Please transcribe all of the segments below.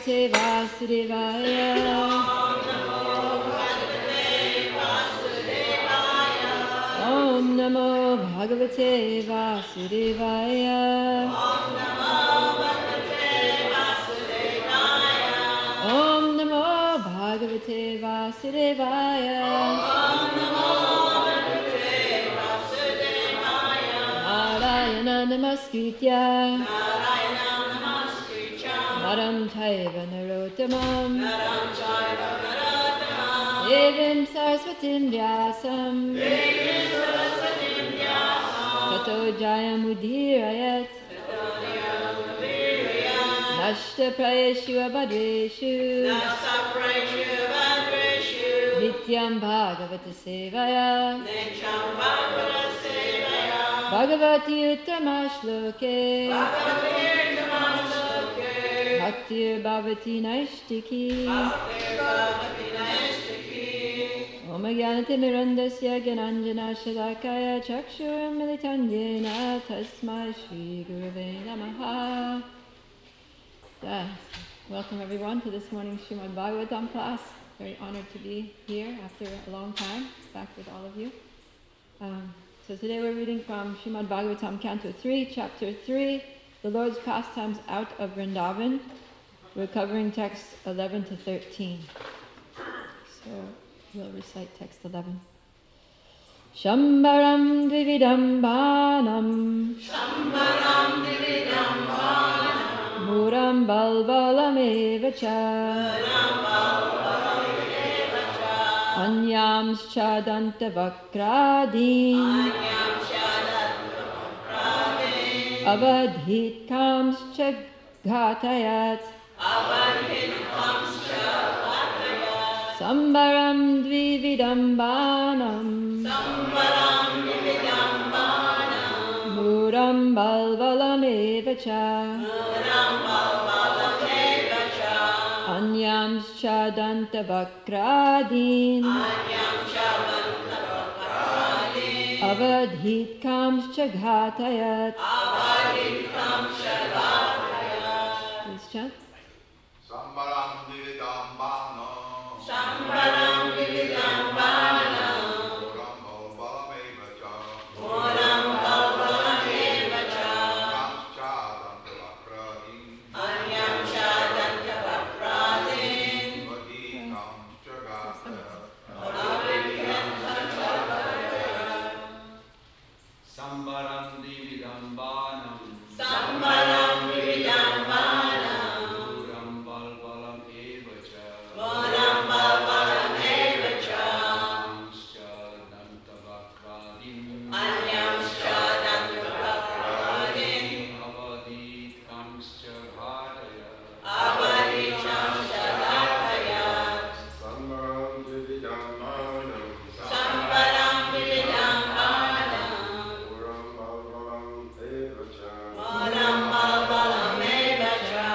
Bhagavate Vasudevaya. Om Namo Bhagavate Vasudevaya. Om Namo Bhagavate Vasudevaya. Narayana Namaskritya Naram Chaiva Narottamam Devim Saraswatim Vyasam Tato Jayamudirayat Nashta Prayeshu Abhadreshu Nityam Bhagavata Sevaya Bhagavati Uttama Shloke Bhaktir Bhavati Naishtiki Om Jnanatimirandasya Gyananjana Shalakaya Chakshur Militanyena Tasmai Shri Gurave Namaha. Yes. Welcome everyone to this morning's Srimad Bhagavatam class. Very honored to be here after a long time, back with all of you. So today we're reading from Srimad Bhagavatam Canto 3, Chapter 3, The Lord's Pastimes Out of Vrindavan. We're covering texts 11 to 13. So we'll recite text 11. Shambharam Dvividam Bhanam Muram Balbalam Evacha Anyam Shadanta Vakradin Avadhit Kamscha Ghatayat Sambaram Dvividam Bhanam Muram Balbalam Evacha Anyam Shadanta Vakradin Avadhit Kamscha Ghatayat. Please chant. Sambaram Dvividam Bhanam Sambaram Dvividam Bhanam Muram Balbalam Evacha Anyam Shadanta Vakradin Sambaram Dvividam Bhanam Sambaram Dvividam Bhanam Muram Balbalam Evacha Muram Balbalam Evacha Shadanta Vakradin Anyam Shadanta Vakradin Avadhit Kamscha Ghatayat Avadhit Kamscha Ghatayat Sambaram Dvividam Bhanam Sambaram Dvividam Bhanam Muram Balbalam Evacha Muram Balbalam Evacha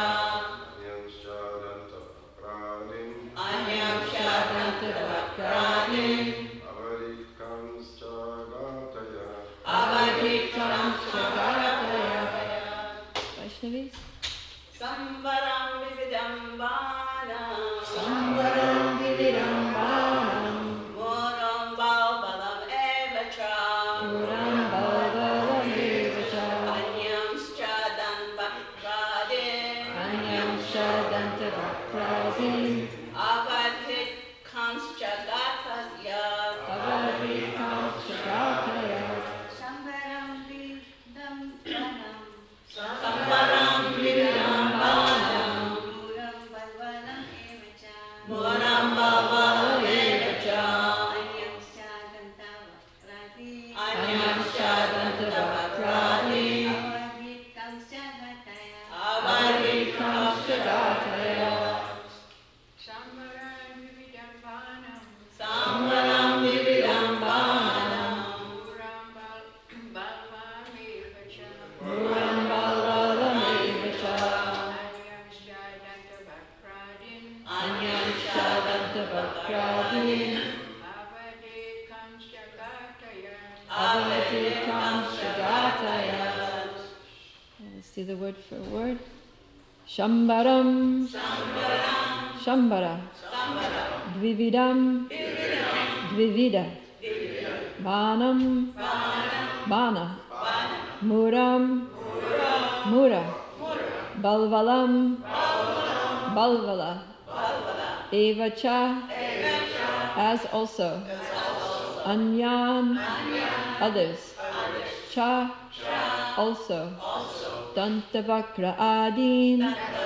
Anyam Shadanta Vakradin Anyam Shadanta Vakradin Avadhit Kamscha Ghatayat Avadhit Kamscha Ghatayat Vaishnavis. Sambaram Dvividam Bhanam Sambaram Dvividam Bhanam Muram Balbalam Evacha Muram Balbalam Evacha Anyam Shadanta Vakradin Anyam Shadanta Vakradin Avadhit Kamscha Ghatayat Avadhit Kamscha Ghatayat. Sambaram Dvividam Bhanam Sambaram Dvividam Bhanam Muram Balbalam Evacha Muram Balbalam Evacha Anyam Shadanta Vakradin Anyam Shadanta Vakradin Avadhit Kamscha Ghatayat Avadhit Kamscha Ghatayat Sambaram Dvividam Bhanam Sambaram Dvividam Bhanam Muram Balbalam Evacha Muram Balbalam Evacha Anyam Shadanta Vakradin Anyam Shadanta Vakradin Avadhit Kamscha Ghatayat Avadhit Kamscha Ghatayat. Let's do the word for word. Shambaram, Shambara, Dvividam, Dvivida, Banam, Bana, Muram, Mura, Balvalam, Balvala, Evacha, as also, Anyan, others, Cha, also, Dantavakra Adin,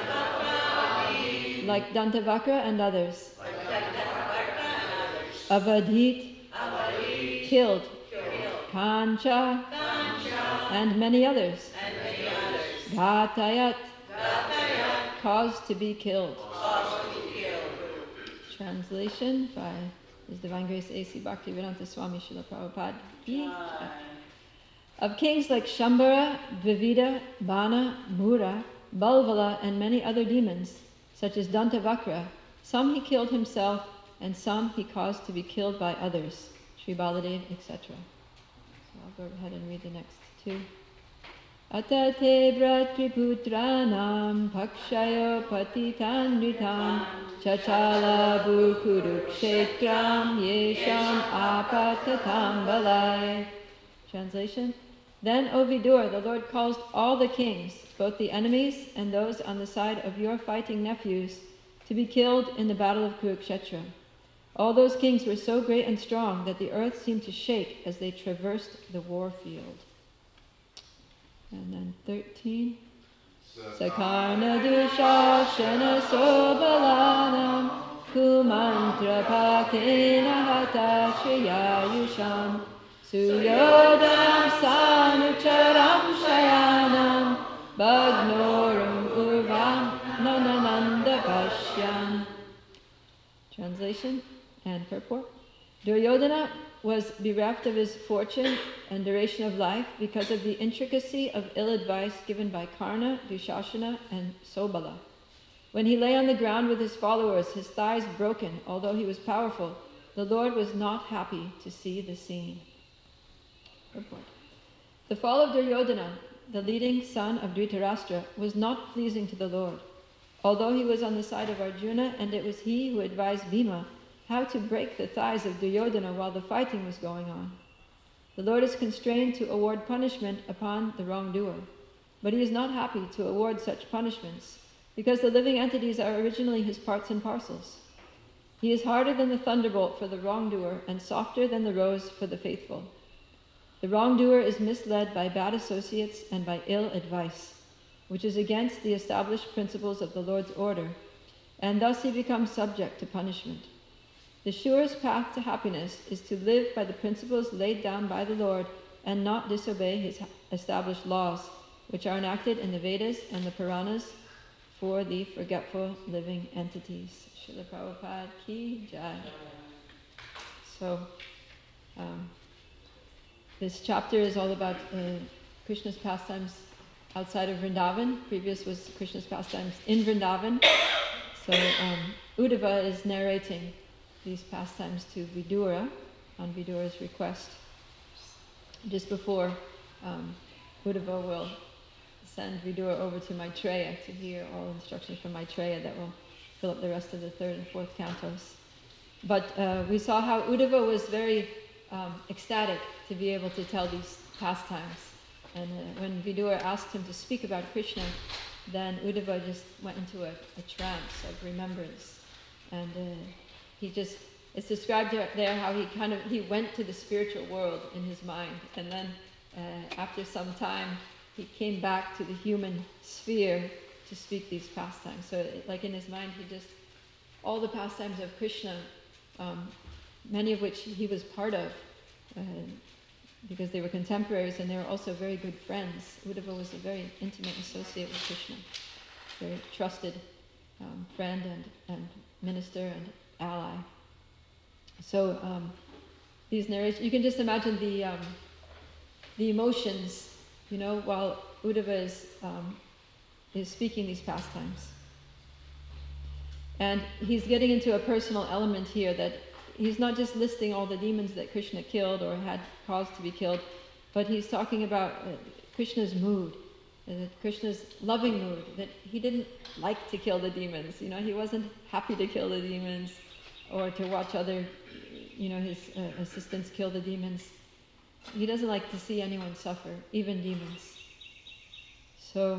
like Dantavakra and others, Avadhit, killed, Kancha, and many others, Ghatayat, caused to be killed. Translation by His Divine Grace A.C. Bhaktivedanta Swami Srila Prabhupada. Of kings like Shambhara, Dvivida, Bana, Mura, Balvala, and many other demons, such as Dantavakra, some he killed himself, and some he caused to be killed by others, Sri Baladev, etc. So I'll go ahead and read the next two. Atate Bhratriputranam Pakshayo Patitan Ritam Chachala Bhukurukshetram Yesham Apatatam Balai. Translation. Then, O Vidur, the Lord caused all the kings, both the enemies and those on the side of your fighting nephews, to be killed in the battle of Kurukshetra. All those kings were so great and strong that the earth seemed to shake as they traversed the war field. And then 13. Sakarna Dushashana Sobalanam Kumantra Pakena Hata Shriyayusham Suyodanam Sanucharam Shayanam Bhagnorum Urvam Nanananda Pashyam. Translation and purport. Duryodhana was bereft of his fortune and duration of life because of the intricacy of ill advice given by Karna, Dushashana, and Sobala. When he lay on the ground with his followers, his thighs broken, although he was powerful, the Lord was not happy to see the scene. Report. The fall of Duryodhana, the leading son of Dhritarashtra, was not pleasing to the Lord. Although he was on the side of Arjuna, and it was he who advised Bhima how to break the thighs of Duryodhana while the fighting was going on. The Lord is constrained to award punishment upon the wrongdoer, but he is not happy to award such punishments, because the living entities are originally his parts and parcels. He is harder than the thunderbolt for the wrongdoer, and softer than the rose for the faithful. The wrongdoer is misled by bad associates and by ill advice, which is against the established principles of the Lord's order, and thus he becomes subject to punishment. The surest path to happiness is to live by the principles laid down by the Lord and not disobey his established laws, which are enacted in the Vedas and the Puranas for the forgetful living entities. Srila Prabhupada ki jai. So, this chapter is all about Krishna's pastimes outside of Vrindavan. Previous was Krishna's pastimes in Vrindavan. So, Uddhava is narrating these pastimes to Vidura on Vidura's request. Just before Uddhava will send Vidura over to Maitreya to hear all instructions from Maitreya that will fill up the rest of the third and fourth cantos. But we saw how Uddhava was very ecstatic to be able to tell these pastimes. And when Vidura asked him to speak about Krishna, then Uddhava just went into a trance of remembrance. And it's described there how he went to the spiritual world in his mind, and then after some time he came back to the human sphere to speak these pastimes. So like in his mind all the pastimes of Krishna, many of which he was part of, because they were contemporaries and they were also very good friends. Uddhava was a very intimate associate with Krishna, very trusted friend and minister and ally. So these narrations, you can just imagine the emotions, while Uddhava is speaking these pastimes. And he's getting into a personal element here, that he's not just listing all the demons that Krishna killed or had caused to be killed, but he's talking about Krishna's mood. Krishna's loving mood, that he didn't like to kill the demons. He wasn't happy to kill the demons or to watch other, his assistants kill the demons. He doesn't like to see anyone suffer, even demons. So,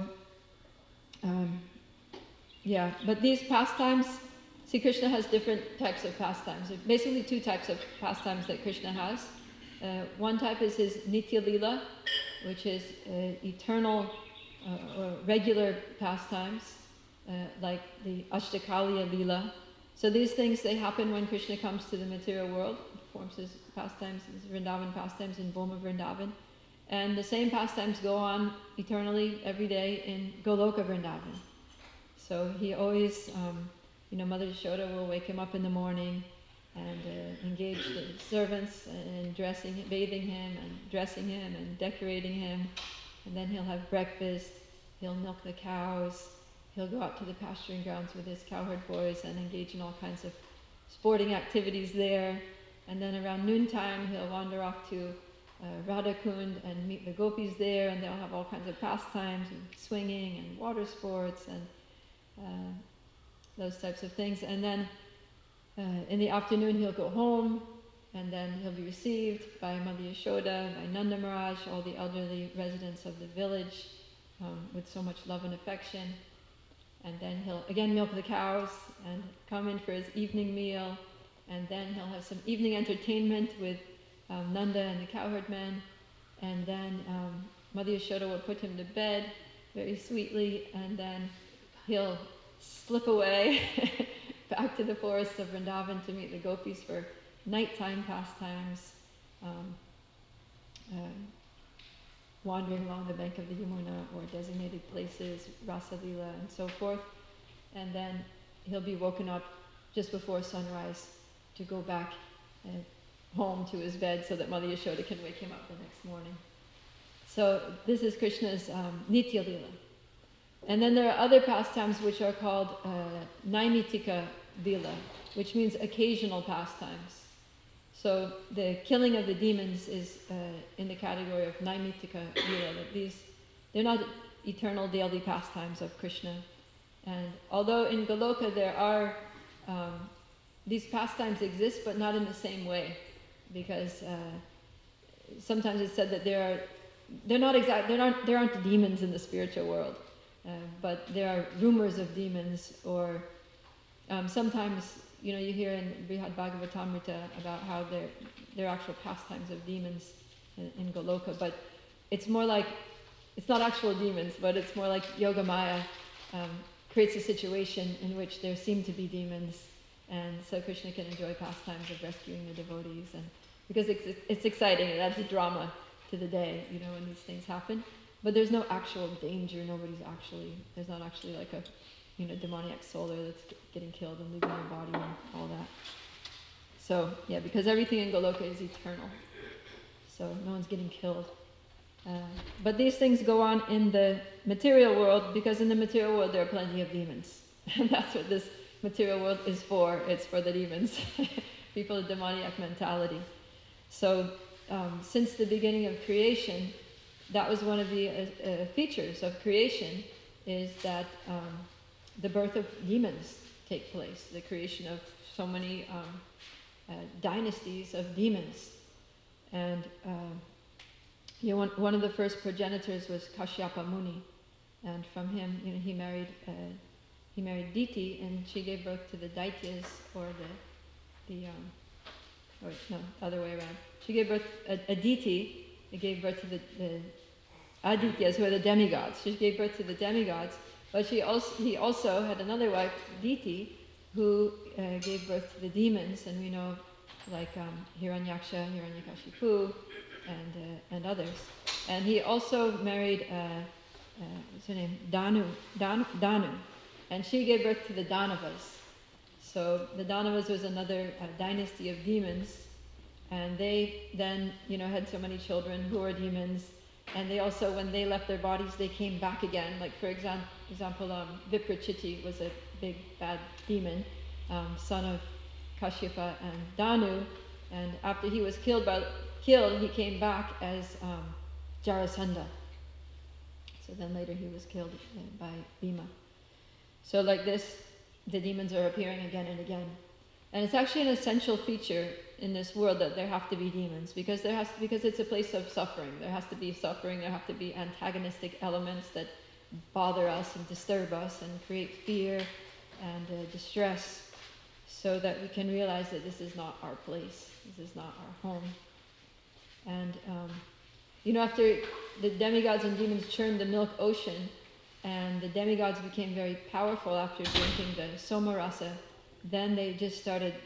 but these pastimes, see, Krishna has different types of pastimes. There are basically two types of pastimes that Krishna has. One type is his Nitya Lila, which is eternal or regular pastimes, like the Ashtakaliya Lila. So these things, they happen when Krishna comes to the material world, performs his pastimes, his Vrindavan pastimes in Bhoma Vrindavan. And the same pastimes go on eternally every day in Goloka Vrindavan. So he always, Mother Yashoda will wake him up in the morning and engage the servants in bathing him and dressing him and decorating him. And then he'll have breakfast, he'll milk the cows, he'll go out to the pasturing grounds with his cowherd boys and engage in all kinds of sporting activities there. And then around noontime, he'll wander off to Radhakund and meet the gopis there, and they'll have all kinds of pastimes and swinging and water sports and those types of things. And then in the afternoon, he'll go home, and then he'll be received by Mother Yashoda, by Nanda Maharaj, all the elderly residents of the village, with so much love and affection. And then he'll again milk the cows and come in for his evening meal, and then he'll have some evening entertainment with Nanda and the cowherd men, and then Mother Yashoda will put him to bed very sweetly, and then he'll slip away back to the forests of Vrindavan to meet the gopis for nighttime pastimes, wandering along the bank of the Yamuna or designated places, Rasa Lila and so forth. And then he'll be woken up just before sunrise to go back home to his bed so that Mother Yashoda can wake him up the next morning. So this is Krishna's Nitya Lila. And then there are other pastimes which are called Naimitika Lila, which means occasional pastimes. So the killing of the demons is in the category of Naimitika Lila. That they're not eternal daily pastimes of Krishna. And although in Goloka there are these pastimes exist, but not in the same way, because sometimes it's said that there aren't demons in the spiritual world, but there are rumors of demons, or sometimes you hear in Brihad Bhagavatamrita about how there are actual pastimes of demons in Goloka, but it's more like, it's not actual demons, but it's more like Yogamaya creates a situation in which there seem to be demons, and so Krishna can enjoy pastimes of rescuing the devotees, and because it's exciting, it adds a drama to the day, when these things happen. But there's no actual danger. There's not actually like a demoniac soul there that's getting killed and leaving your body and all that. So yeah, because everything in Goloka is eternal, so no one's getting killed. But these things go on in the material world, because in the material world there are plenty of demons, and that's what this material world is for. It's for the demons, people with demoniac mentality. So since the beginning of creation, that was one of the features of creation, is that the birth of demons take place, the creation of so many dynasties of demons. And one of the first progenitors was Kashyapa Muni, and from him, he married Diti, and she gave birth to the Daityas, or other way around. She gave birth Aditi. It gave birth to the Adityas, who are the demigods. She gave birth to the demigods, but he also had another wife, Diti, who gave birth to the demons, and we know like Hiranyaksha, Hiranyakashipu, and others. And he also married what's her name? Danu, and she gave birth to the Danavas. So the Danavas was another dynasty of demons, and they then had so many children who were demons, and they also, when they left their bodies, they came back again. Like for example, Viprachiti was a big bad demon, son of Kashyapa and Danu, and after he was killed, he came back as Jarasandha. So then later he was killed by Bhima. So like this, the demons are appearing again and again. And it's actually an essential feature in this world that there have to be demons, because it's a place of suffering. There has to be suffering, there have to be antagonistic elements that bother us and disturb us and create fear and distress, so that we can realize that this is not our place, this is not our home. And after the demigods and demons churned the milk ocean, and the demigods became very powerful after drinking the somarasa, then they just started,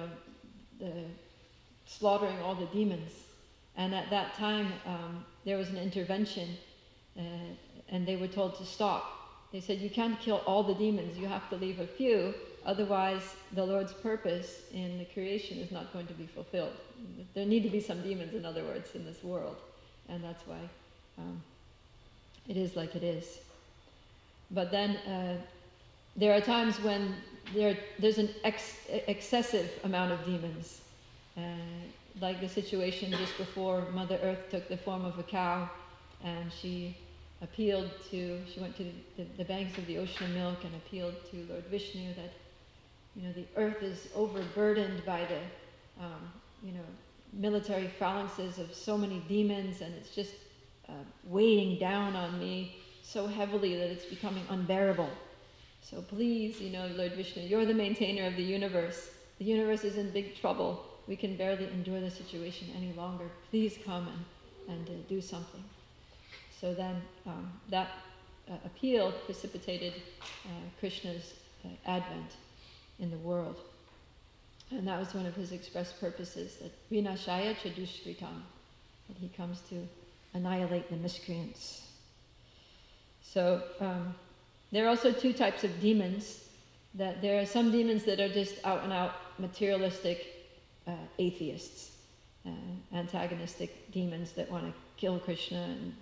slaughtering all the demons. And at that time, there was an intervention, and they were told to stop. They said, you can't kill all the demons, you have to leave a few, otherwise the Lord's purpose in the creation is not going to be fulfilled. There need to be some demons, in other words, in this world. And that's why it is like it is. But then there are times when there's an excessive amount of demons. Like the situation just before Mother Earth took the form of a cow, and she went to the banks of the ocean of milk and appealed to Lord Vishnu that, the earth is overburdened by the, military phalanxes of so many demons, and it's just weighing down on me so heavily that it's becoming unbearable. So please, Lord Vishnu, you're the maintainer of the universe. The universe is in big trouble. We can barely endure the situation any longer. Please come and do something. So then that appeal precipitated Krishna's advent in the world. And that was one of his express purposes, that Vinashaya Chadushkritam, that he comes to annihilate the miscreants. So there are also two types of demons. That there are some demons that are just out and out materialistic atheists, antagonistic demons that want to kill Krishna and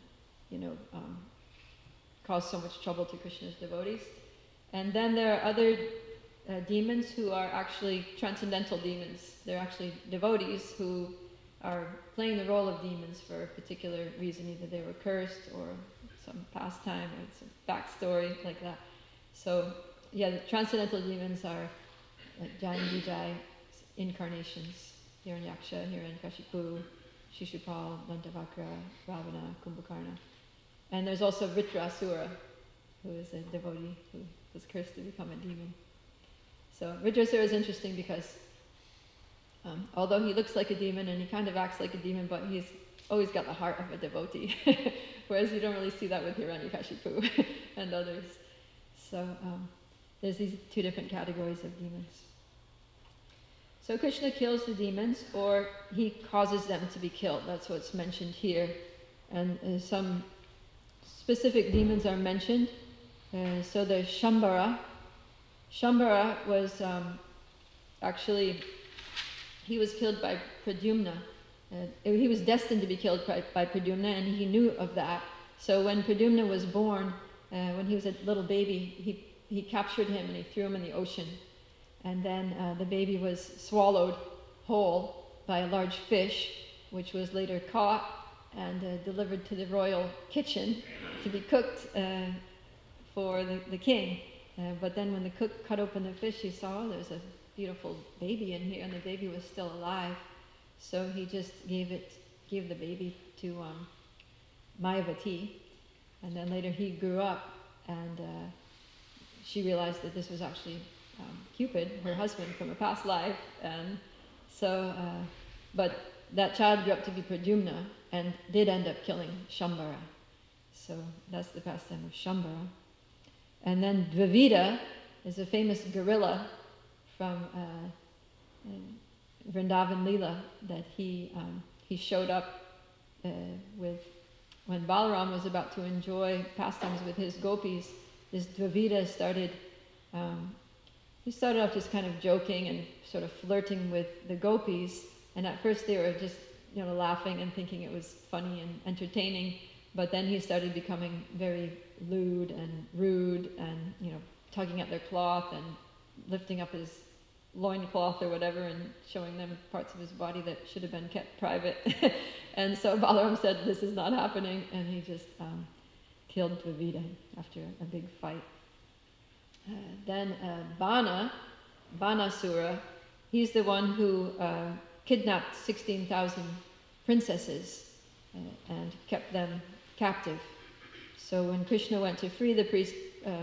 cause so much trouble to Krishna's devotees. And then there are other demons who are actually transcendental demons. They're actually devotees who are playing the role of demons for a particular reason. Either they were cursed or some pastime or some backstory like that. So the transcendental demons are like Jai and Vijay incarnations, Hiranyaksha, Hiranyakashipu, Shishupal, Dantavakra, Ravana, Kumbhakarna. And there's also Vritrasura, who is a devotee who was cursed to become a demon. So Vritrasura is interesting because although he looks like a demon and he kind of acts like a demon, but he's always got the heart of a devotee. Whereas you don't really see that with Hiranyakashipu and others. So there's these two different categories of demons. So Krishna kills the demons, or he causes them to be killed. That's what's mentioned here. And some specific demons are mentioned. So there's Shambhara. Shambhara was actually, he was killed by Pradyumna. He was destined to be killed by Pradyumna, and he knew of that. So when Pradyumna was born, when he was a little baby, he captured him and he threw him in the ocean. And then the baby was swallowed whole by a large fish, which was later caught and delivered to the royal kitchen to be cooked for the king. But then when the cook cut open the fish, he saw, there's a beautiful baby in here, and the baby was still alive. So he just gave the baby to Mayavati. And then later he grew up, and she realized that this was actually Cupid, her husband from a past life. And so, but that child grew up to be Pradyumna and did end up killing Shambhara. So that's the pastime of Shambhara. And then Dvivida is a famous gorilla from Vrindavan Leela that he showed up with when Balaram was about to enjoy pastimes with his gopis. This Dvivida started off just kind of joking and sort of flirting with the gopis, and at first they were just laughing and thinking it was funny and entertaining, but then he started becoming very lewd and rude and tugging at their cloth and lifting up his loincloth or whatever and showing them parts of his body that should have been kept private. And so Balaram said, this is not happening, and he just killed Dravida after a big fight. Then Banasura, he's the one who kidnapped 16,000 princesses and kept them captive. So when Krishna went to free the priest,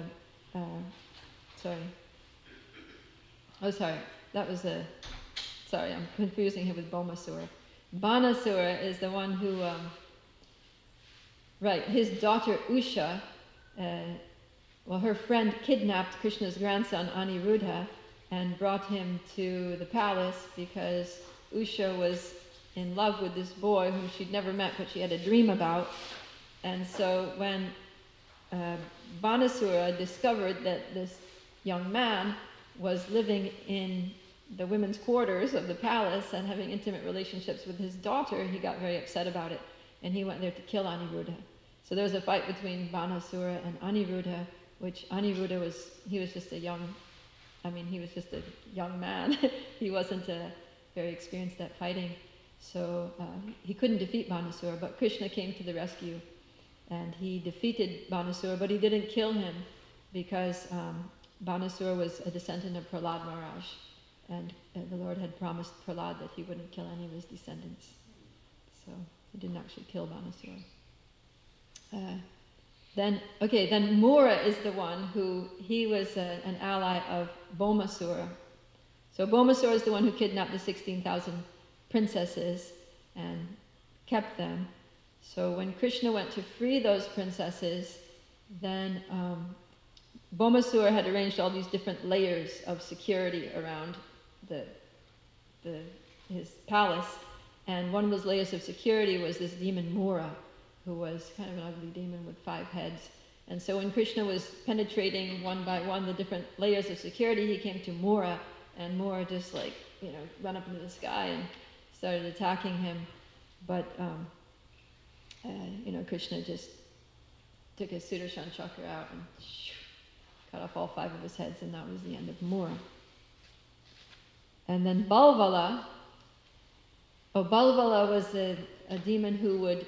I'm confusing him with Bhaumasura. Banasura is the one who, his daughter Usha, her friend kidnapped Krishna's grandson Aniruddha and brought him to the palace because Usha was in love with this boy whom she'd never met but she had a dream about. And so when Banasura discovered that this young man was living in the women's quarters of the palace and having intimate relationships with his daughter, he got very upset about it and he went there to kill Aniruddha. So there was a fight between Banasura and Aniruddha, which Aniruddha was just a young man. He wasn't very experienced at fighting. So he couldn't defeat Banasura, but Krishna came to the rescue and he defeated Banasura, but he didn't kill him because Banasura was a descendant of Prahlad Maharaj, and the Lord had promised Prahlad that he wouldn't kill any of his descendants. So he didn't actually kill Banasura. Then Mura is the one who, he was an ally of Bhaumasura. So Bhaumasura is the one who kidnapped the 16,000 princesses and kept them. So when Krishna went to free those princesses, then Bhaumasura had arranged all these different layers of security around his palace, and one of those layers of security was this demon Mura, who was kind of an ugly demon with 5 heads. And so when Krishna was penetrating one by one the different layers of security, he came to Mura, and Mura just went up into the sky and started attacking him. But Krishna just took his Sudarshan chakra out and cut off all 5 of his heads, and that was the end of Mura. And then Balvala was a demon who would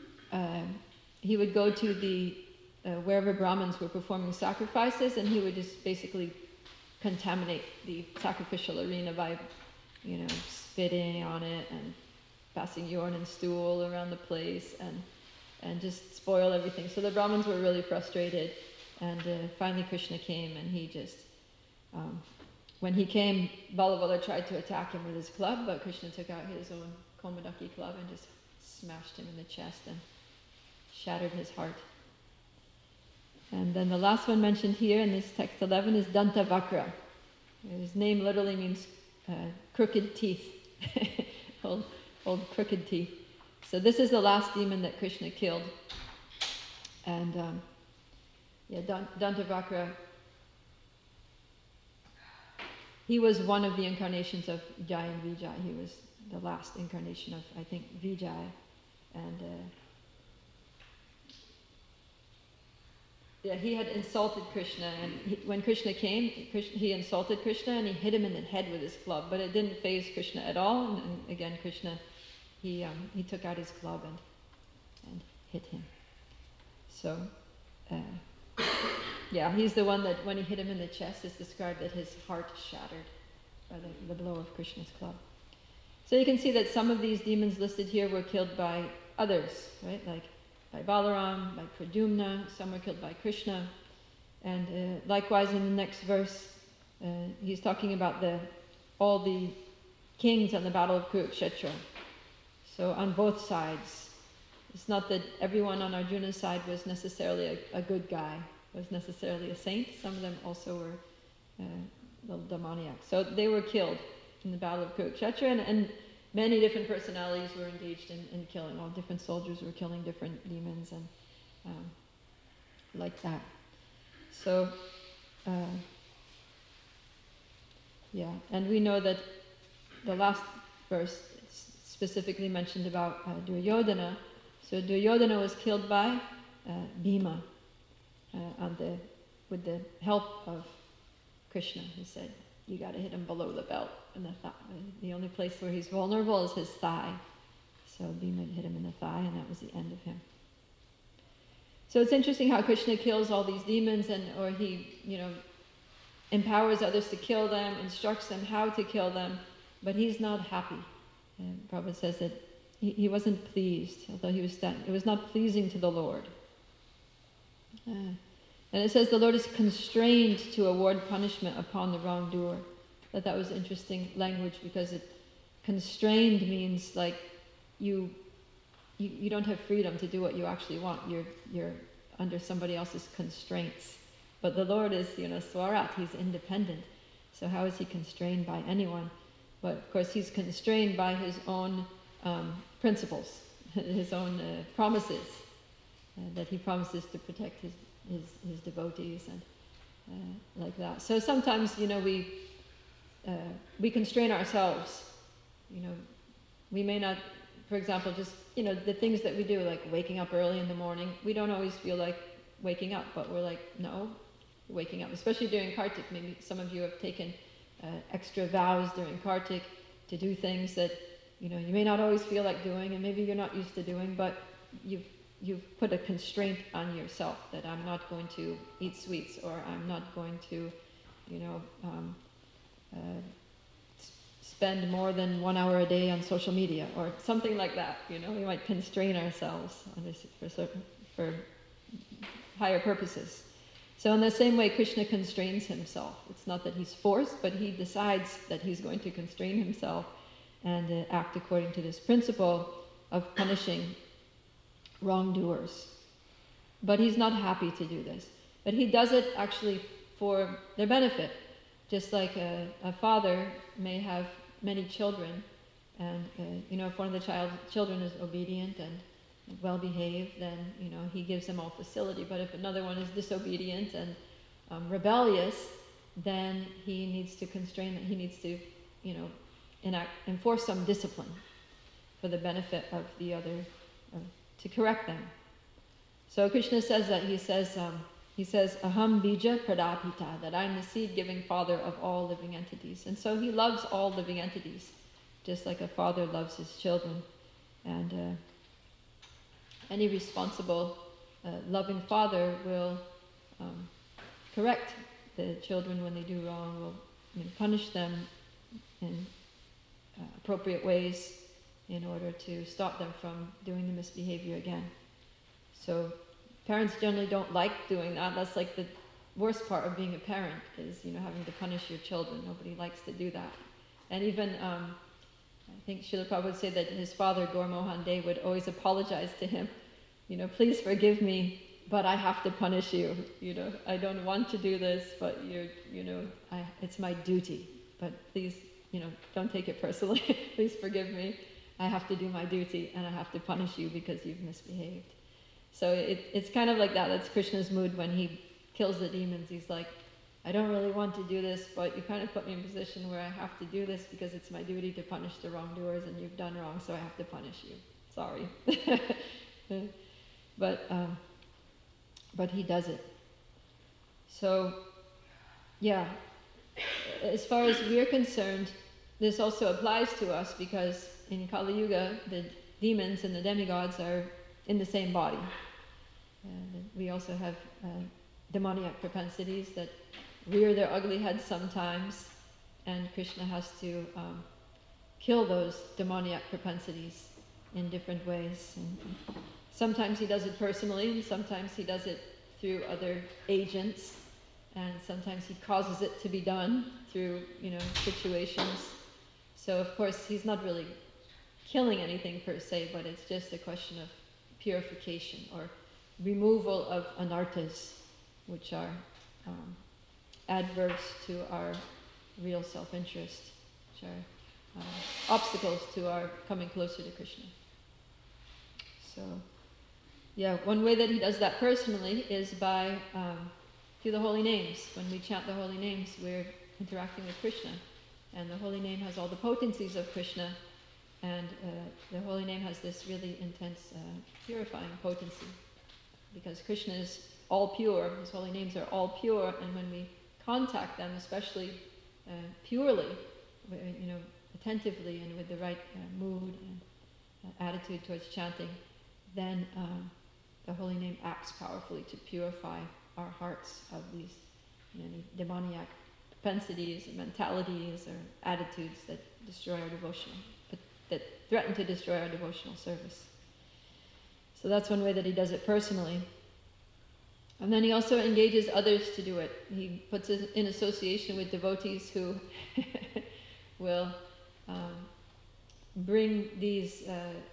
go to the wherever Brahmins were performing sacrifices, and he would just basically contaminate the sacrificial arena by, spitting on it and passing urine and stool around the place and just spoil everything. So the Brahmins were really frustrated, and finally Krishna came, and he just, when he came, Balavala tried to attack him with his club, but Krishna took out his own Komodaki club and just smashed him in the chest and shattered his heart. And then the last one mentioned here in this text 11 is Dantavakra. His name literally means crooked teeth, old crooked teeth. So this is the last demon that Krishna killed. And Dantavakra, he was one of the incarnations of Jai and Vijay. He was the last incarnation of, I think, Vijay. And he had insulted Krishna, and when Krishna came, he insulted Krishna and he hit him in the head with his club, but it didn't faze Krishna at all. And again, Krishna, he took out his club and hit him. So, he's the one that when he hit him in the chest, it's described that his heart shattered by the blow of Krishna's club. So you can see that some of these demons listed here were killed by others, right? Like by Balaram, by Pradyumna, some were killed by Krishna. And likewise in the next verse, he's talking about all the kings on the battle of Kurukshetra. So on both sides, it's not that everyone on Arjuna's side was necessarily a good guy, was necessarily a saint. Some of them also were little demoniacs. So they were killed in the battle of Kurukshetra, and many different personalities were engaged in killing. All different soldiers were killing different demons and like that. So, and we know that the last verse specifically mentioned about Duryodhana. So Duryodhana was killed by Bhima with the help of Krishna. He said, you got to hit him below the belt. In the thigh. The only place where he's vulnerable is his thigh. So Bhima hit him in the thigh, and that was the end of him. So it's interesting how Krishna kills all these demons, or he, empowers others to kill them, instructs them how to kill them, but he's not happy. And Prabhupada says that he wasn't pleased, although it was not pleasing to the Lord. And it says the Lord is constrained to award punishment upon the wrongdoer. That was interesting language, because constrained means like you don't have freedom to do what you actually want. You're under somebody else's constraints. But the Lord is, Swarat, he's independent. So how is he constrained by anyone? But of course he's constrained by his own principles, his own promises, that he promises to protect his devotees and like that. So sometimes, we constrain ourselves. We may not, for example, just, the things that we do, like waking up early in the morning, we don't always feel like waking up, but we're like, no, waking up, especially during Kartik. Maybe some of you have taken extra vows during Kartik to do things that, you may not always feel like doing, and maybe you're not used to doing, but you've put a constraint on yourself that I'm not going to eat sweets, or I'm not going to, spend more than 1 hour a day on social media, or something like that. We might constrain ourselves for higher purposes. So in the same way, Krishna constrains himself. It's not that he's forced, but he decides that he's going to constrain himself and act according to this principle of punishing wrongdoers. But he's not happy to do this. But he does it actually for their benefit. Just like a father may have many children, and if one of the children is obedient and well-behaved, then he gives them all facility. But if another one is disobedient and rebellious, then he needs to constrain that. He needs to, enforce some discipline for the benefit of the other, to correct them. So Krishna says that. He says, Aham bija pradapita, that I'm the seed-giving father of all living entities. And so he loves all living entities, just like a father loves his children. And any responsible, loving father will correct the children when they do wrong, will punish them in appropriate ways in order to stop them from doing the misbehavior again. So parents generally don't like doing that. That's like the worst part of being a parent, is having to punish your children. Nobody likes to do that. And even I think Srila Prabhupada would say that his father, Gaur Mohan Dey, would always apologize to him. Please forgive me, but I have to punish you. I don't want to do this, but it's my duty. But please, don't take it personally. Please forgive me. I have to do my duty, and I have to punish you because you've misbehaved. So it's kind of like that. That's Krishna's mood when he kills the demons. He's like, I don't really want to do this, but you kind of put me in a position where I have to do this because it's my duty to punish the wrongdoers, and you've done wrong, so I have to punish you. Sorry. But he does it. So, yeah, as far as we're concerned, this also applies to us, because in Kali Yuga, the demons and the demigods are in the same body. And we also have demoniac propensities that rear their ugly heads sometimes, and Krishna has to kill those demoniac propensities in different ways. And sometimes he does it personally, and sometimes he does it through other agents, and sometimes he causes it to be done through, situations. So of course he's not really killing anything per se, but it's just a question of purification or removal of anarthas, which are adverse to our real self-interest, which are obstacles to our coming closer to Krishna. So, yeah, one way that he does that personally is by through the holy names. When we chant the holy names, we're interacting with Krishna, and the holy name has all the potencies of Krishna, and the holy name has this really intense purifying potency, because Krishna is all pure. His holy names are all pure, and when we contact them, especially purely, attentively and with the right mood and attitude towards chanting, then the holy name acts powerfully to purify our hearts of these any demoniac propensities or mentalities or attitudes that destroy our devotional, that threaten to destroy our devotional service. So that's one way that he does it personally. And then he also engages others to do it. He puts us in association with devotees who will bring these,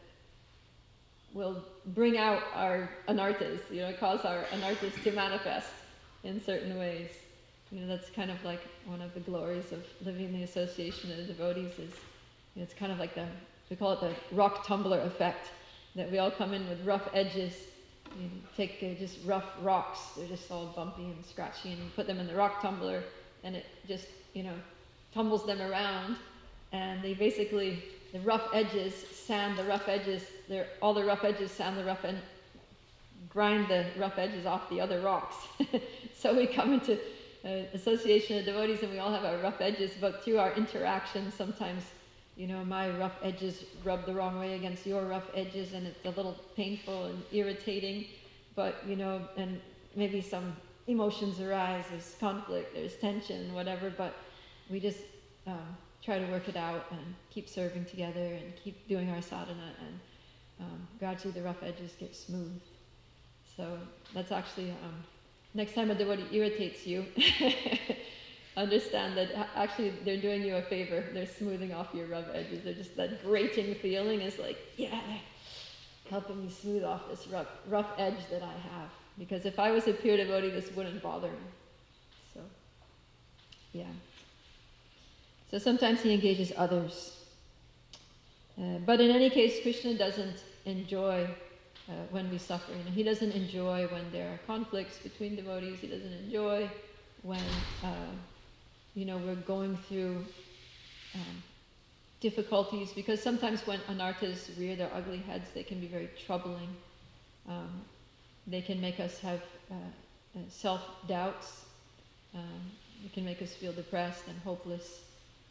will bring out our anarthas, cause our anarthas to manifest in certain ways. That's kind of like one of the glories of living in the association of the devotees is, it's kind of like we call it the rock tumbler effect, that we all come in with rough edges. You take just rough rocks, they're just all bumpy and scratchy, and you put them in the rock tumbler, and it just, tumbles them around, and they basically, the rough edges sand the rough edges, all the rough edges sand the rough and grind the rough edges off the other rocks. So we come into association of devotees, and we all have our rough edges, but through our interactions, sometimes my rough edges rub the wrong way against your rough edges, and it's a little painful and irritating, but, and maybe some emotions arise, there's conflict, there's tension, whatever, but we just try to work it out and keep serving together and keep doing our sadhana, and gradually the rough edges get smooth. So that's actually, next time a devotee irritates you, understand that actually they're doing you a favor. They're smoothing off your rough edges. They're just, that grating feeling is like, yeah, they're helping me smooth off this rough edge that I have. Because if I was a pure devotee, this wouldn't bother me. So, yeah. So sometimes he engages others. But in any case, Krishna doesn't enjoy when we suffer. He doesn't enjoy when there are conflicts between devotees. He doesn't enjoy when we're going through difficulties, because sometimes when anarthas rear their ugly heads, they can be very troubling. They can make us have self-doubts. They can make us feel depressed and hopeless.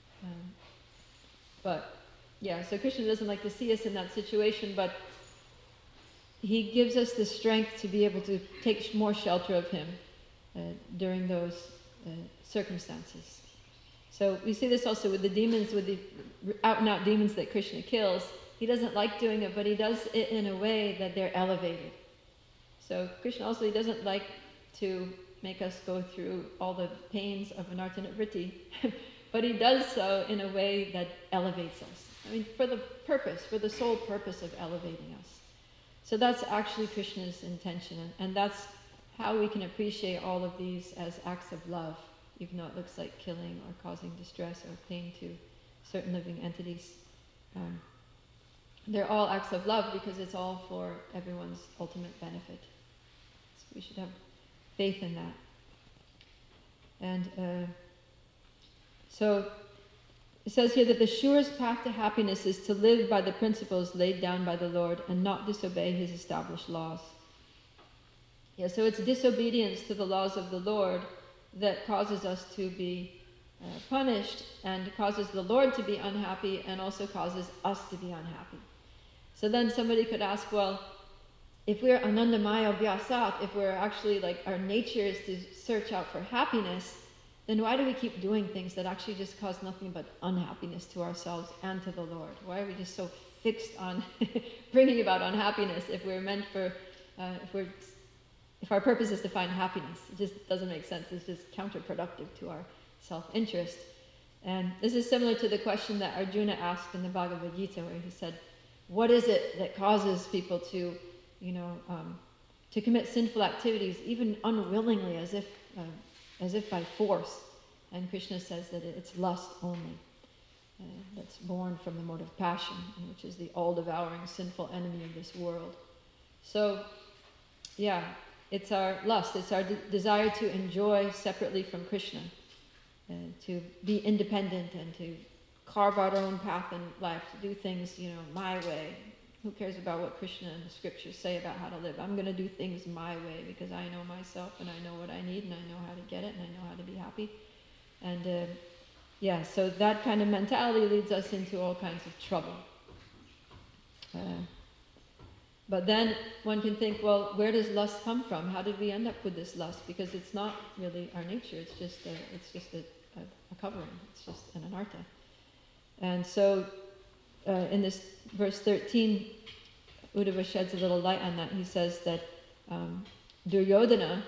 But yeah, so Krishna doesn't like to see us in that situation, but he gives us the strength to be able to take more shelter of him during those circumstances. So we see this also with the demons, with the out-and-out demons that Krishna kills. He doesn't like doing it, but he does it in a way that they're elevated. So Krishna also, he doesn't like to make us go through all the pains of anartha-nivritti, but he does so in a way that elevates us. For the sole purpose of elevating us. So that's actually Krishna's intention, and that's how we can appreciate all of these as acts of love, even though it looks like killing or causing distress or pain to certain living entities. They're all acts of love because it's all for everyone's ultimate benefit. So we should have faith in that. And so it says here that the surest path to happiness is to live by the principles laid down by the Lord and not disobey his established laws. Yeah, so it's disobedience to the laws of the Lord that causes us to be punished, and causes the Lord to be unhappy, and also causes us to be unhappy. So then somebody could ask, well, if we're anandamaya abhyasat, if we're actually like our nature is to search out for happiness, then why do we keep doing things that actually just cause nothing but unhappiness to ourselves and to the Lord? Why are we just so fixed on bringing about unhappiness if we're meant for, if our purpose is to find happiness? It just doesn't make sense. It's just counterproductive to our self-interest. And this is similar to the question that Arjuna asked in the Bhagavad Gita, where he said, what is it that causes people to, to commit sinful activities, even unwillingly, as if by force? And Krishna says that it's lust only. That's born from the mode of passion, which is the all-devouring sinful enemy of this world. So, yeah, it's our lust, it's our desire to enjoy separately from Krishna, to be independent and to carve out our own path in life, to do things, my way. Who cares about what Krishna and the scriptures say about how to live? I'm going to do things my way because I know myself and I know what I need and I know how to get it and I know how to be happy. And so that kind of mentality leads us into all kinds of trouble. But then one can think, well, where does lust come from? How did we end up with this lust? Because it's not really our nature. It's just a covering. It's just an anartha. And so, in this verse 13, Uddhava sheds a little light on that. He says that Duryodhana,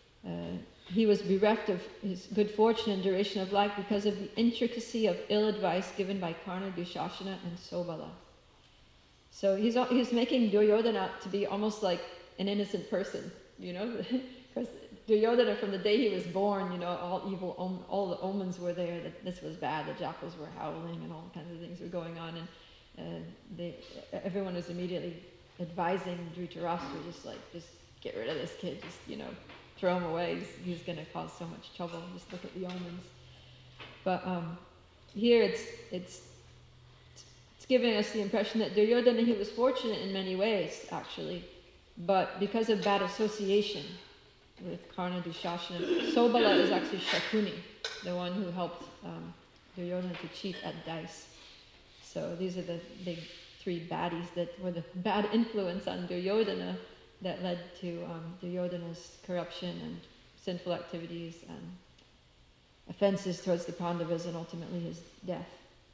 he was bereft of his good fortune and duration of life because of the intricacy of ill advice given by Karna, Dushashana, and Sobala. So he's making Duryodhana to be almost like an innocent person, because Duryodhana, from the day he was born, all evil, all the omens were there, that this was bad, the jackals were howling and all kinds of things were going on, and everyone was immediately advising Dhritarashtra, just get rid of this kid, just, throw him away, he's going to cause so much trouble, just look at the omens. But here it's giving us the impression that Duryodhana, he was fortunate in many ways, actually, but because of bad association with Karna, Dushashana, Sobala is actually Shakuni, the one who helped Duryodhana to cheat at dice. So these are the big three baddies that were the bad influence on Duryodhana that led to Duryodhana's corruption and sinful activities and offenses towards the Pandavas and ultimately his death.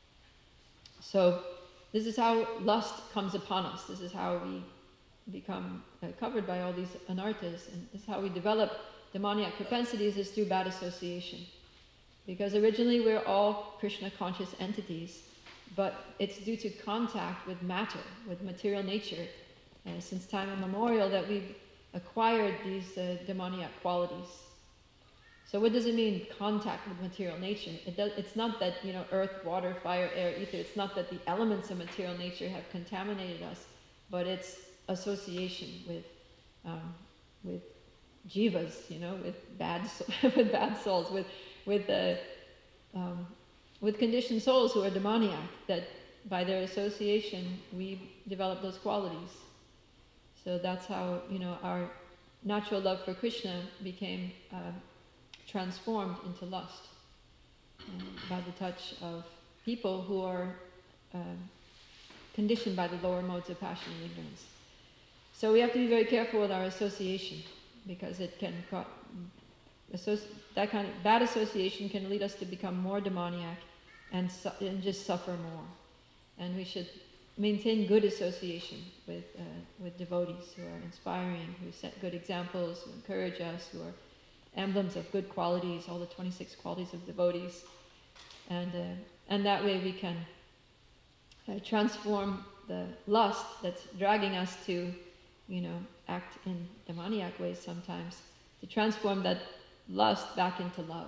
So this is how lust comes upon us. This is how we become covered by all these anarthas, and this is how we develop demoniac propensities, is through bad association. Because originally we're all Krishna conscious entities, but it's due to contact with matter, with material nature, since time immemorial, that we've acquired these demoniac qualities. So what does it mean, contact with material nature? It's not that, earth, water, fire, air, ether, it's not that the elements of material nature have contaminated us, but it's association with jivas, with bad souls, with conditioned souls who are demoniac, that by their association we develop those qualities. So that's how, our natural love for Krishna became transformed into lust by the touch of people who are conditioned by the lower modes of passion and ignorance. So we have to be very careful with our association, because it can that kind of bad association can lead us to become more demoniac and just suffer more. And we should maintain good association with devotees who are inspiring, who set good examples, who encourage us, who are emblems of good qualities, all the 26 qualities of devotees, and that way we can transform the lust that's dragging us to, act in demoniac ways sometimes, to transform that lust back into love,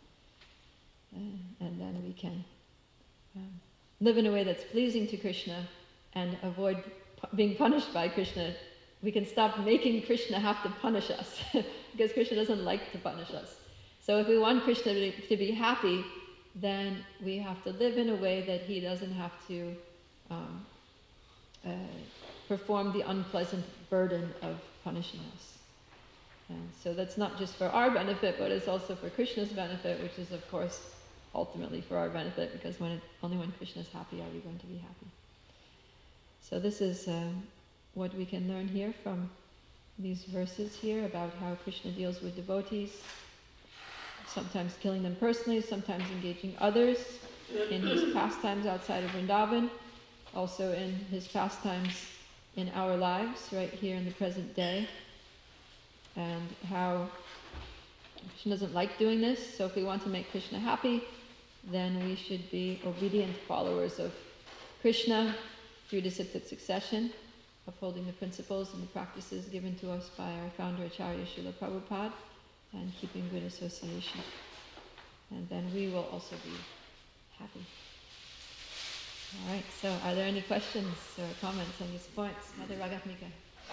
and then we can live in a way that's pleasing to Krishna and avoid being punished by Krishna. We can stop making Krishna have to punish us, because Krishna doesn't like to punish us. So if we want Krishna to be happy, then we have to live in a way that he doesn't have to perform the unpleasant burden of punishing us. And so that's not just for our benefit, but it's also for Krishna's benefit, which is, of course, ultimately for our benefit, because only when Krishna is happy are we going to be happy. So this is what we can learn here from these verses here about how Krishna deals with devotees, sometimes killing them personally, sometimes engaging others in his pastimes outside of Vrindavan, also in his pastimes in our lives, right here in the present day, and how Krishna doesn't like doing this. So if we want to make Krishna happy, then we should be obedient followers of Krishna through disciplic succession, upholding the principles and the practices given to us by our founder Acharya Srila Prabhupada, and keeping good association. And then we will also be happy. All right, so are there any questions or comments on these points? Mother Ragatmika.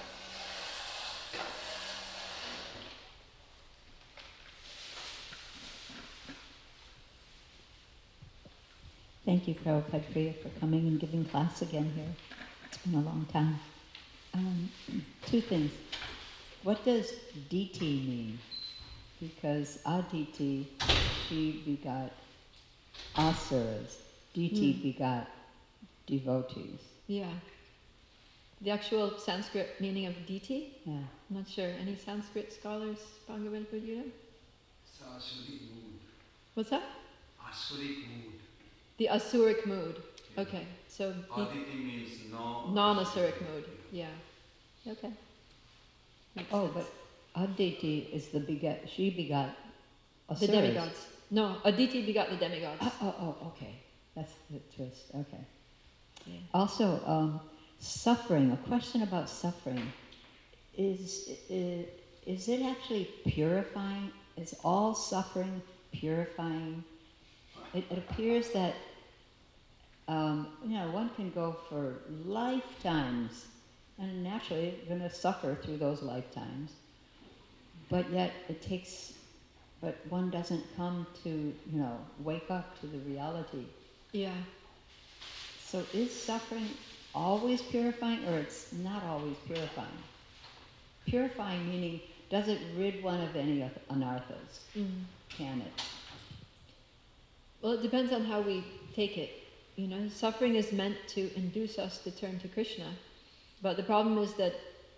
Thank you, Prabhupada Priya, for coming and giving class again here. It's been a long time. Two things. What does DT mean? Because Aditi, she begot asuras. DT begot devotees. Yeah. The actual Sanskrit meaning of deity? Yeah. I'm not sure. Any Sanskrit scholars, Bhagavan, would you know? It's Asuric mood. What's that? Asuric mood. The Asuric mood. Okay, so Aditi means non-Asuric mood. Yeah. Okay. Makes Oh, sense. but Aditi is the begat. She begot The Asuras. demigods. No, Aditi begot the demigods. Okay. That's the twist. Okay. Yeah. Also, suffering. A question about suffering. Is it actually purifying? Is all suffering purifying? It appears that one can go for lifetimes, and naturally you're going to suffer through those lifetimes. But yet but one doesn't come to wake up to the reality. Yeah. So is suffering always purifying, or it's not always purifying? Purifying meaning, does it rid one of any anarthas? Mm. Can it? Well, it depends on how we take it. Suffering is meant to induce us to turn to Krishna. But the problem is that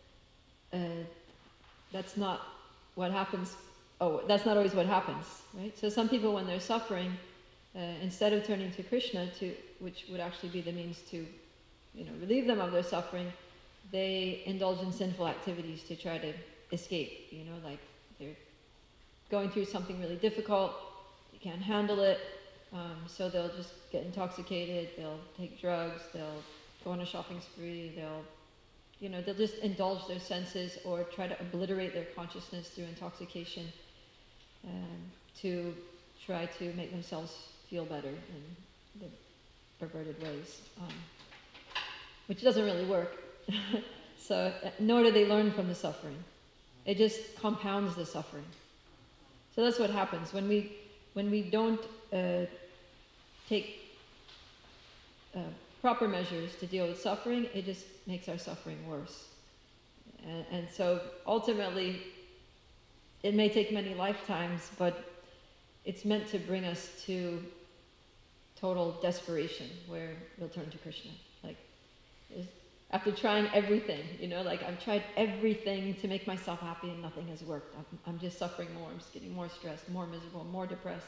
that's not what happens. Oh, that's not always what happens, right? So some people, when they're suffering, instead of turning to Krishna, which would actually be the means to, relieve them of their suffering, they indulge in sinful activities to try to escape. Like they're going through something really difficult, they can't handle it, so they'll just get intoxicated, they'll take drugs, they'll go on a shopping spree, they'll just indulge their senses or try to obliterate their consciousness through intoxication to try to make themselves feel better in the perverted ways, which doesn't really work. So, nor do they learn from the suffering. It just compounds the suffering. So that's what happens when we don't take proper measures to deal with suffering. It just makes our suffering worse. And so ultimately, it may take many lifetimes, but it's meant to bring us to total desperation, where we'll turn to Krishna. Like, after trying everything, like I've tried everything to make myself happy and nothing has worked. I'm just suffering more. I'm just getting more stressed, more miserable, more depressed.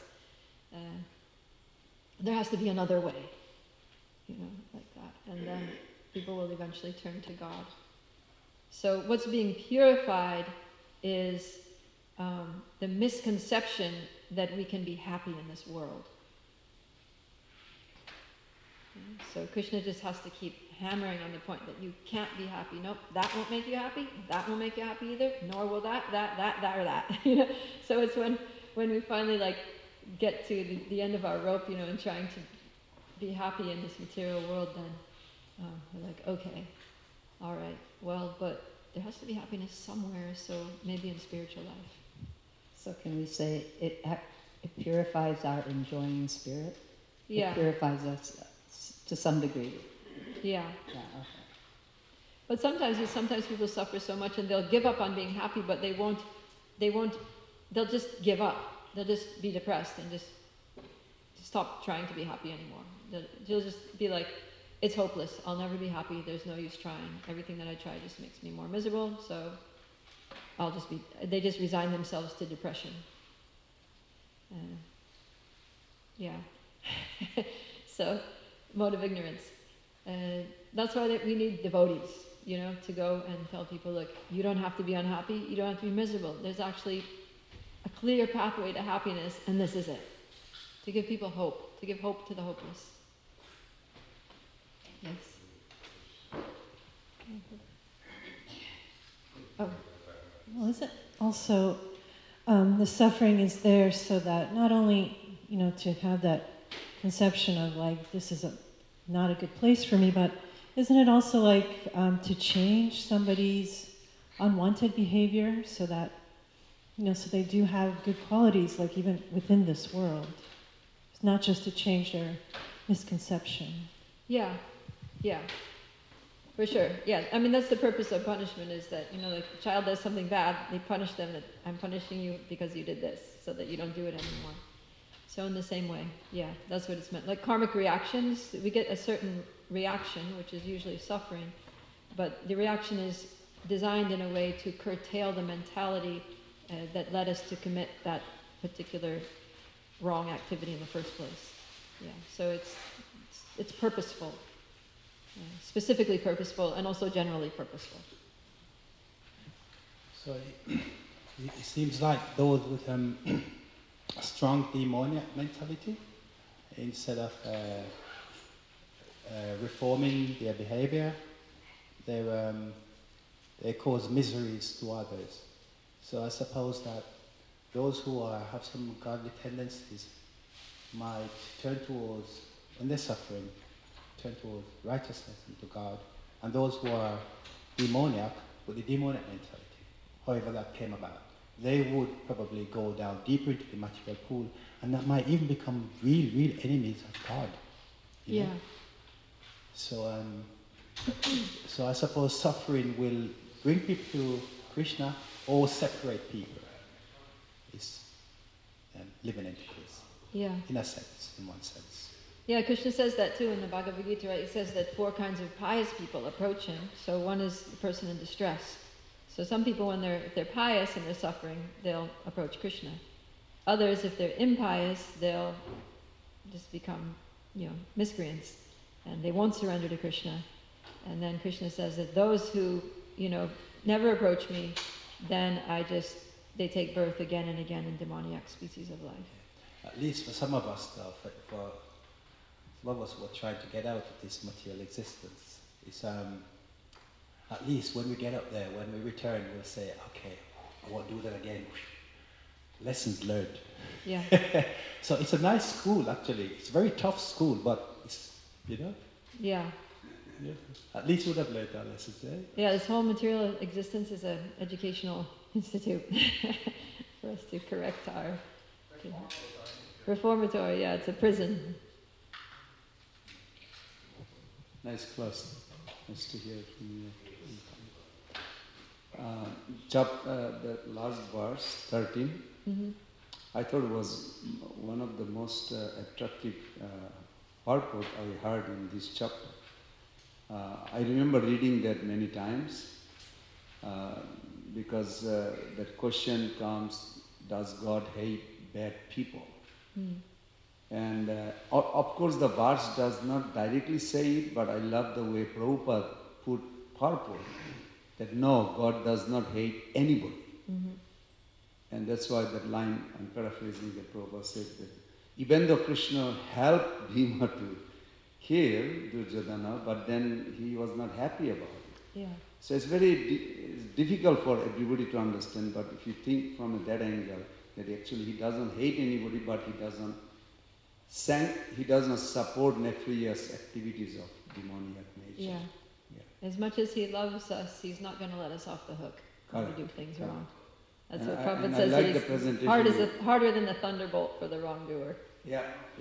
There has to be another way, like that. And then people will eventually turn to God. So what's being purified is the misconception that we can be happy in this world. So Krishna just has to keep hammering on the point that you can't be happy. Nope, that won't make you happy. That won't make you happy either. Nor will that, or that. So it's when we finally get to the end of our rope, and trying to be happy in this material world, then we're like, okay, all right, well, but there has to be happiness somewhere. So maybe in spiritual life. So can we say it purifies our enjoying spirit? Yeah. It purifies us to some degree. Yeah. Yeah, okay. But sometimes people suffer so much and they'll give up on being happy, but they'll just give up. They'll just be depressed and just stop trying to be happy anymore. They'll just be like, it's hopeless. I'll never be happy. There's no use trying. Everything that I try just makes me more miserable. So they just resign themselves to depression. Yeah. So, mode of ignorance. That's why we need devotees, to go and tell people, look, you don't have to be unhappy, you don't have to be miserable. There's actually a clear pathway to happiness, and this is it. To give people hope, to give hope to the hopeless. Yes. Oh. Well, is it also the suffering is there so that not only, to have that conception of this is not a good place for me, but isn't it also to change somebody's unwanted behavior so that, so they do have good qualities, even within this world? It's not just to change their misconception. Yeah, for sure. Yeah, I mean, that's the purpose of punishment, is that, the child does something bad, they punish them, that I'm punishing you because you did this, so that you don't do it anymore. So in the same way, yeah, that's what it's meant. Like karmic reactions, we get a certain reaction, which is usually suffering, but the reaction is designed in a way to curtail the mentality that led us to commit that particular wrong activity in the first place. Yeah, so it's purposeful, specifically purposeful, and also generally purposeful. So it seems like those with a strong demoniac mentality, instead of reforming their behavior, they cause miseries to others. So I suppose that those who have some godly tendencies might turn towards, when they're suffering, turn towards righteousness and to God. And those who are demoniac, with the demoniac mentality, however that came about, they would probably go down deeper into the material pool, and that might even become real enemies of God. You know? So I suppose suffering will bring people to Krishna or separate people. It's living entities. Yeah. In a sense, in one sense. Yeah, Krishna says that too in the Bhagavad Gita, right? He says that 4 kinds of pious people approach him. So one is the person in distress. So some people, if they're pious and they're suffering, they'll approach Krishna. Others, if they're impious, they'll just become, miscreants, and they won't surrender to Krishna. And then Krishna says that those who, never approach me, then they take birth again and again in demoniac species of life. At least for some of us, though, for some of us who are trying to get out of this material existence, it's at least when we get up there, when we return, we'll say, okay, I won't do that again. Lessons learned. Yeah. So it's a nice school, actually. It's a very tough school, but it's, Yeah. Yeah. At least we'd have learned our lessons, eh? Yeah, this whole material existence is an educational institute for us to correct our... Reformatory, yeah, it's a prison. Nice class. Nice to hear from you. The last verse, 13, Mm-hmm. I thought it was one of the most attractive purport I heard in this chapter. I remember reading that many times because that question comes, does God hate bad people? Mm. And of course the verse does not directly say it, but I love the way Prabhupada put purport, that no, God does not hate anybody. Mm-hmm. And that's why that line, I'm paraphrasing, that Prabhupada said that even though Krishna helped Bhima to kill Duryodhana, but then he was not happy about it. Yeah. So it's very difficult for everybody to understand, but if you think from that angle, that actually he doesn't hate anybody, but he doesn't support nefarious activities of demoniac nature. Yeah. Yeah. As much as he loves us, he's not going to let us off the hook when we do things wrong. That's And what I Prabhupada says. like the He's presentation. harder than the thunderbolt for the wrongdoer. Yeah.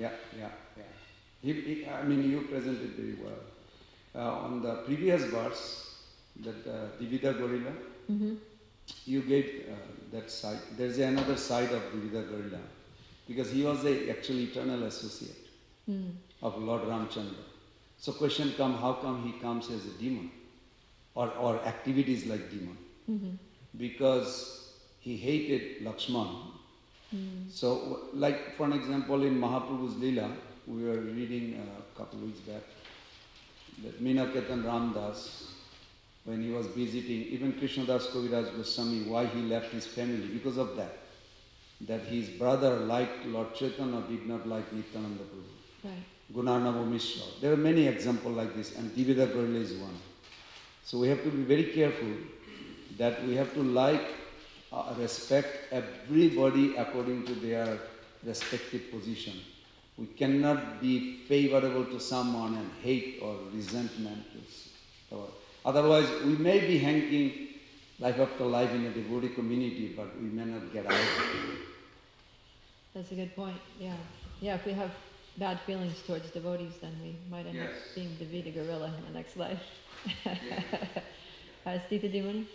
You presented very well. On the previous verse, that Dvida Gorilla, Mm-hmm. you gave that side. There's another side of Dvida Gorilla, because he was actually eternal associate of Lord Ramchandra. So question comes, how come he comes as a demon? Or activities like demon? Mm-hmm. Because he hated Lakshman. So, like for an example, in Mahaprabhu's Leela, we were reading a couple of weeks back, that Meenaketan Ramdas, when he was visiting, even Krishnadas Kaviraj Goswami, why he left his family, because of that. That his brother liked Lord Chaitanya, did not like Nityananda Prabhu. Right. Gunarnava Mishra. There are many examples like this, and Dvida Gorilla is one. So we have to be very careful that we have to respect everybody according to their respective position. We cannot be favorable to someone and hate or resentment. Otherwise, we may be hanging life after life in a devotee community, but we may not get out of it. That's a good point. Yeah. Yeah, if we have bad feelings towards devotees, then we might end up being the Dvida Gorilla in the next life. Stita Dimani?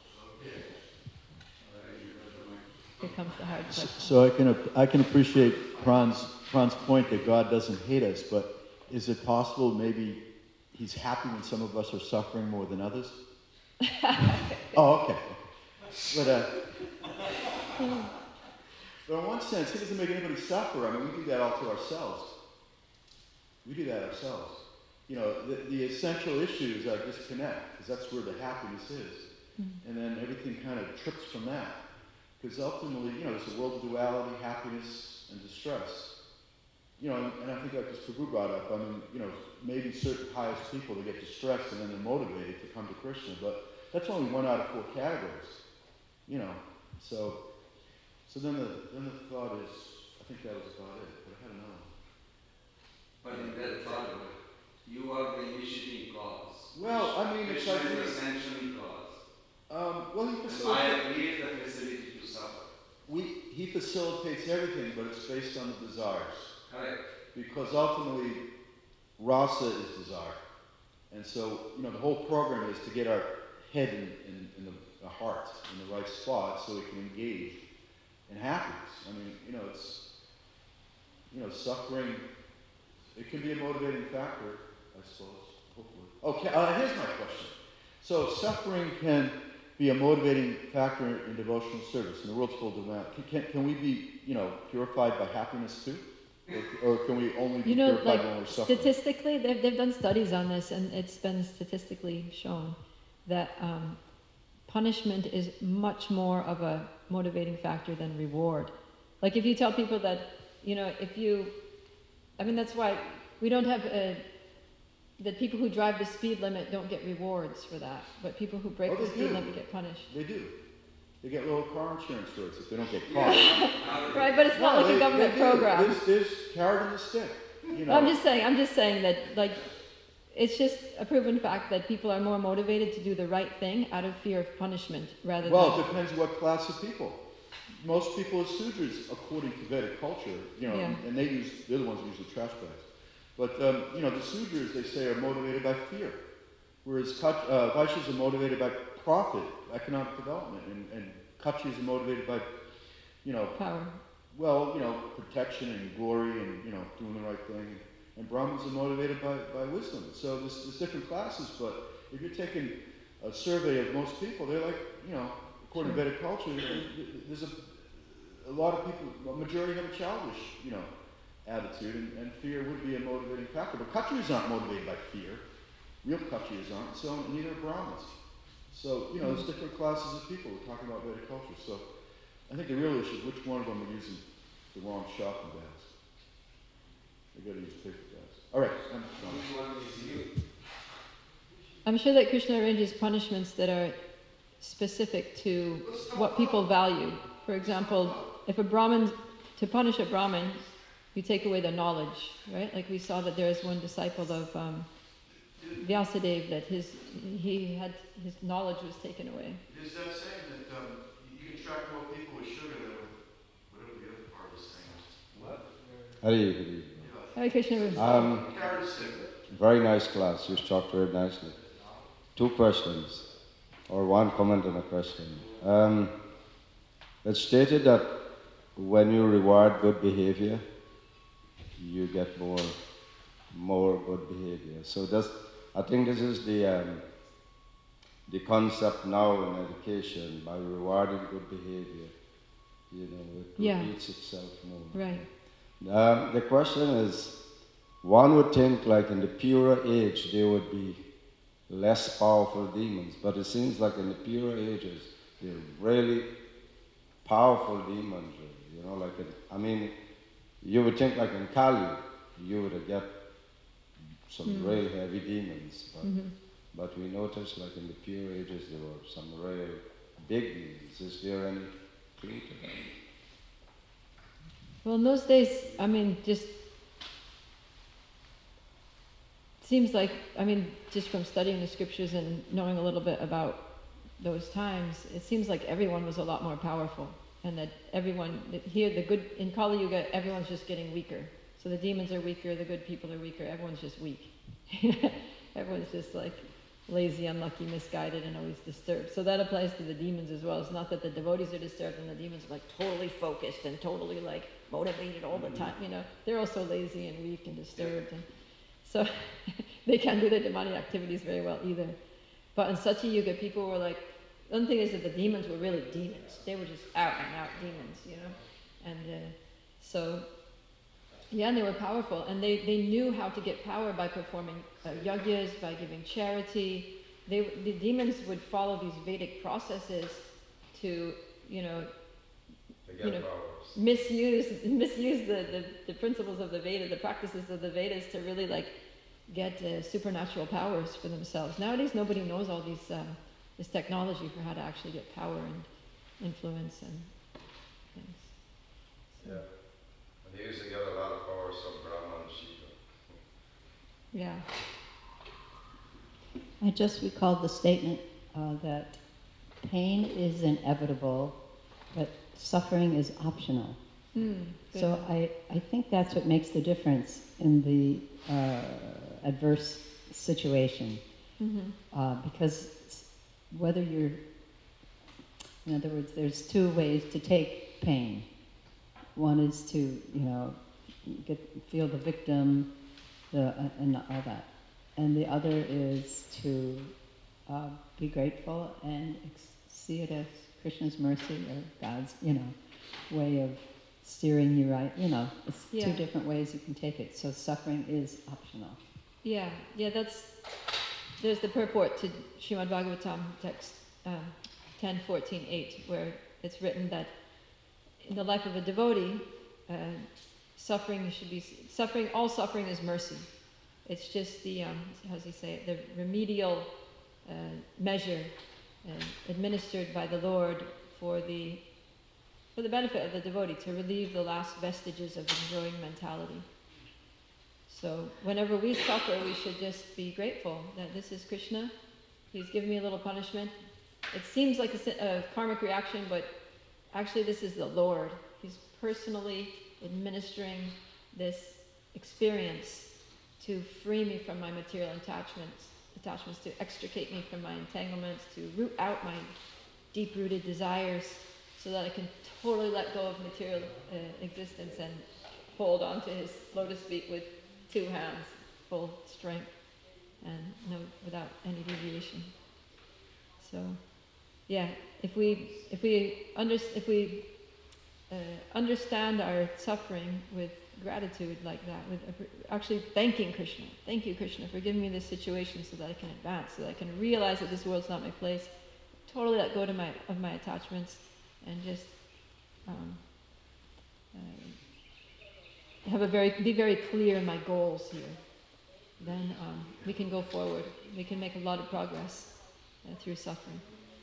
Here comes the hard question. So I can appreciate Pran's point that God doesn't hate us, but is it possible maybe he's happy when some of us are suffering more than others? Oh, okay. But in one sense, he doesn't make anybody suffer. I mean, we do that all to ourselves. We do that ourselves. You know, the essential issues are disconnect, because that's where the happiness is. Mm-hmm. And then everything kind of trips from that. Because ultimately, you know, there's a world of duality, happiness, and distress. You know, and I think like this Prabhu brought up, I mean, you know, maybe certain pious people, they get distressed and then they're motivated to come to Krishna, but that's only 1 out of 4 categories. You know, so then the thought is, I think that was about it, but I had another one. But in that thought, you are the initiating cause. Well, I mean, it's like... Krishna is the sanctioning cause. Well, he facilitates... I create the facility to suffer. He facilitates everything, but it's based on the desires. Correct. Because ultimately, rasa is desire. And so, you know, the whole program is to get our head in the heart, in the right spot, so we can engage in happiness. I mean, you know, it's, you know, suffering, it can be a motivating factor, I suppose, hopefully. Okay, here's my question. So suffering can be a motivating factor in devotional service, and the world's full of that. Can we be, you know, purified by happiness too? Or can we only be purified like when we're suffering? Statistically, they've done studies on this, and it's been statistically shown that punishment is much more of a motivating factor than reward. Like if you tell people that, you know, that's why we don't have that people who drive the speed limit don't get rewards for that, but people who break the speed limit get punished. They do. They get lower car insurance rates if they don't get caught. Right, but it's not like a government program. There's carrot in the stick. You know. I'm just saying that, like, it's just a proven fact that people are more motivated to do the right thing out of fear of punishment rather than... Well, it depends what class of people. Most people are Sudras, according to Vedic culture, you know, and they're the ones who use the trash bags. But, you know, the Sudras, they say, are motivated by fear, whereas Vaishyas are motivated by profit, economic development, and Kachis are motivated by, you know... Power. Well, you know, protection and glory and, you know, doing the right thing. And Brahmins are motivated by wisdom. So there's different classes, but if you're taking a survey of most people, they're like, you know, according to Vedic culture, there's a lot of people, a majority have a childish, you know, attitude, and fear would be a motivating factor. But Kachis aren't motivated by fear. Real Kachis aren't, so neither are Brahmins. So, you know, there's different classes of people. We're talking about Vedic culture. So I think the real issue is which one of them are using the wrong shopping bags. They got to use paper bags. All right. I'm sure that Krishna arranges punishments that are specific to what people value. For example, if to punish a Brahmin, you take away their knowledge, right? Like we saw that there is one disciple of Vyasadeva that his knowledge was taken away. Is that saying that you can attract more people with sugar than with whatever the other part is saying? What? Hari. Hare Krishna. Very nice class. You talked very nicely. 2 questions, or 1 comment and a question. It's stated that when you reward good behavior, you get more good behavior. So I think this is the concept now in education. By rewarding good behavior, you know, it repeats itself more. Right. The question is, one would think like in the purer age there would be less powerful demons, but it seems like in the purer ages they're really powerful demons. You know, like you would think like in Kali you would get some real heavy demons, but we noticed like in the pure ages there were some real big demons. Is there any clue to that? Well, in those days, just seems like, just from studying the scriptures and knowing a little bit about those times, it seems like everyone was a lot more powerful, and that in Kali Yuga, everyone's just getting weaker. So the demons are weaker, the good people are weaker, everyone's just weak. Everyone's just like lazy, unlucky, misguided, and always disturbed. So that applies to the demons as well. It's not that the devotees are disturbed and the demons are like totally focused and totally like motivated all the time. You know, they're also lazy and weak and disturbed. And so they can't do their demonic activities very well either. But in Satya Yuga, people were like, the only thing is that the demons were really demons. They were just out and out demons, you know. And and they were powerful, and they knew how to get power by performing yajnas, by giving charity. The demons would follow these Vedic processes to, misuse the principles of the Vedas, the practices of the Vedas, to really like get supernatural powers for themselves. Nowadays, nobody knows all this technology for how to actually get power and influence and things. Yeah, and they used to get a lot of power from Brahma and Shiva. Yeah. I just recalled the statement that pain is inevitable, but suffering is optional. So I think that's what makes the difference in the adverse situation. Because whether you're, in other words, there's two ways to take pain. One is to, feel the victim, and all that. And the other is to be grateful and see it as Krishna's mercy or God's, way of steering you right. It's two different ways you can take it. So suffering is optional. Yeah, there's the purport to Srimad Bhagavatam text 10.14.8, where it's written that in the life of a devotee, all suffering is mercy. It's just the, how does he say it, the remedial measure administered by the Lord for the benefit of the devotee, to relieve the last vestiges of enjoying mentality. So whenever we suffer, we should just be grateful that this is Krishna. He's given me a little punishment. It seems like a karmic reaction, but actually this is the Lord. He's personally administering this experience to free me from my material attachments, to extricate me from my entanglements, to root out my deep-rooted desires, so that I can totally let go of material existence and hold on to his lotus feet with two hands, full strength, and without any deviation. So, yeah, if we understand our suffering with gratitude like that, with actually thanking Krishna. Thank you, Krishna, for giving me this situation so that I can advance, so that I can realize that this world's not my place, totally let go of my attachments, and just be very clear in my goals here. Then we can go forward. We can make a lot of progress through suffering.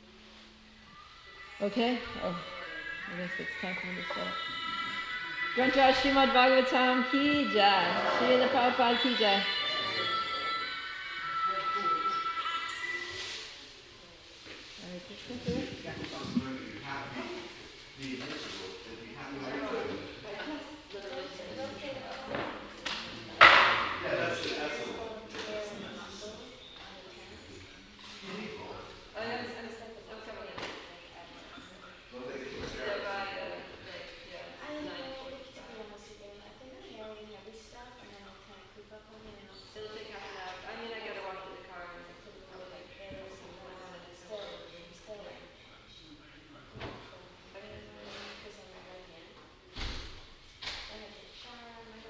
Okay? Oh, I guess it's time for me to start. Grantraj Srimad Bhagavatam ki jai. Srila Prabhupada ki jai. Yeah, that's